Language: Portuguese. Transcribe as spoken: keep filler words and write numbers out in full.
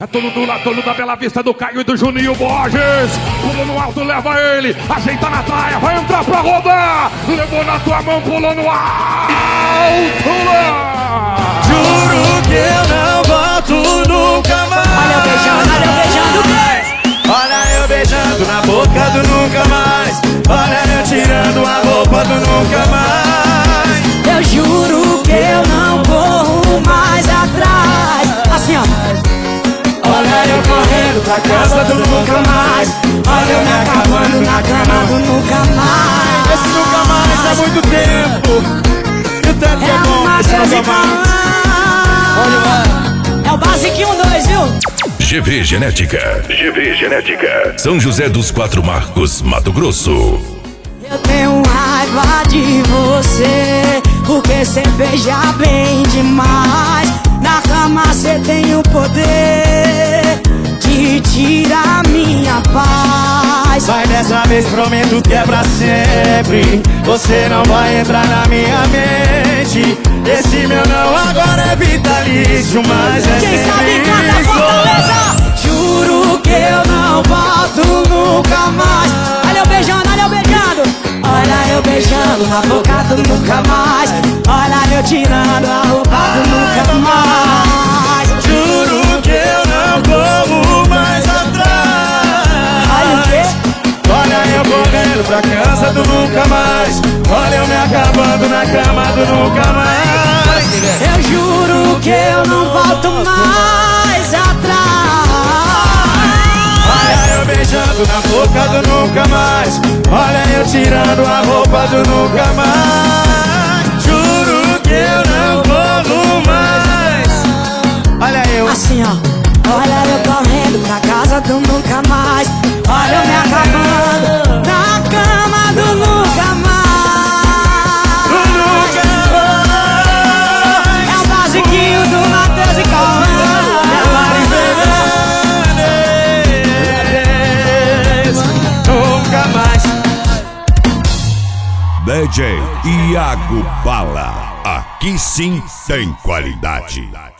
É todo do lado, todo da Bela Vista do Caio e do Juninho Borges. Pulou no alto, leva ele. Ajeita na traia, vai entrar pra rodar. Levou na tua mão, pulou no alto lá. Juro que eu não volto nunca mais. Olha eu beijando, olha eu beijando. Olha eu beijando na boca do nunca mais. Olha eu tirando a roupa do nunca mais. Eu juro que eu não corro mais atrás. Assim ó. Olha eu correndo pra casa do nunca mais. Olha eu me acabando na cama do nunca mais. Esse nunca mais há muito tempo. E o tanto que é bom esse nunca mais. É o basiquinho dois, viu? G V Genética. G V Genética. São José dos Quatro Marcos, Mato Grosso. Eu tenho raiva de você, porque cê beija bem demais. Na cama cê tem o poder de tirar minha paz. Mas dessa vez prometo que é pra sempre. Você não vai entrar na minha mente. Esse meu não agora é vitalício, mas é Quem sempre sabe canta isso. Fortaleza. Juro que eu não volto nunca mais. Olha eu beijando, olha eu beijando. Olha eu beijando na boca do nunca mais. Olha eu tirando a roupa do nunca mais. Juro que eu não corro mais atrás. Olha o quê? Olha eu correndo pra casa do nunca mais. Olha eu me acabando na cama do nunca mais. Eu juro que eu não volto mais atrás. Olha eu beijando na boca do nunca mais. Olha eu tirando a roupa do nunca mais. Juro que eu não corro mais. Olha eu Assim ó. Olha eu correndo pra casa do nunca mais. Olha eu me acabando na cama do nunca mais. É o basiquinho do Matheus e Calma. Nunca mais. D J Iago Bala. Aqui sim tem qualidade.